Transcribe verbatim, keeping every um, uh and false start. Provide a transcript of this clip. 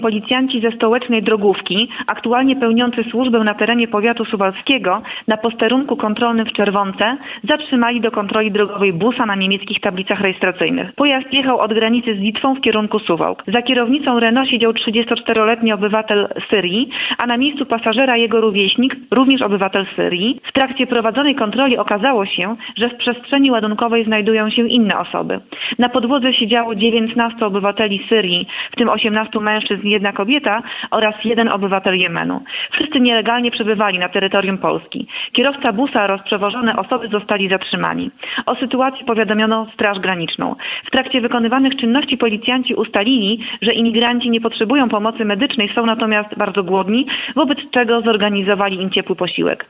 Policjanci ze stołecznej drogówki, aktualnie pełniący służbę na terenie powiatu suwalskiego, na posterunku kontrolnym w Czerwonce, zatrzymali do kontroli drogowej busa na niemieckich tablicach rejestracyjnych. Pojazd jechał od granicy z Litwą w kierunku Suwałk. Za kierownicą Renault siedział trzydziestoczteroletni obywatel Syrii, a na miejscu pasażera jego rówieśnik, również obywatel Syrii. W trakcie prowadzonej kontroli okazało się, że w przestrzeni ładunkowej znajdują się inne osoby. Na podłodze siedziało dziewiętnastu obywateli Syrii, w tym osiemnastu mężczyzn i jedna kobieta oraz jeden obywatel Jemenu. Wszyscy nielegalnie przebywali na terytorium Polski. Kierowca busa oraz przewożone osoby zostali zatrzymani. O sytuacji powiadomiono Straż Graniczną. W trakcie wykonywanych czynności policjanci ustalili, że imigranci nie potrzebują pomocy medycznej, są natomiast bardzo głodni, wobec czego zorganizowali im ciepły posiłek.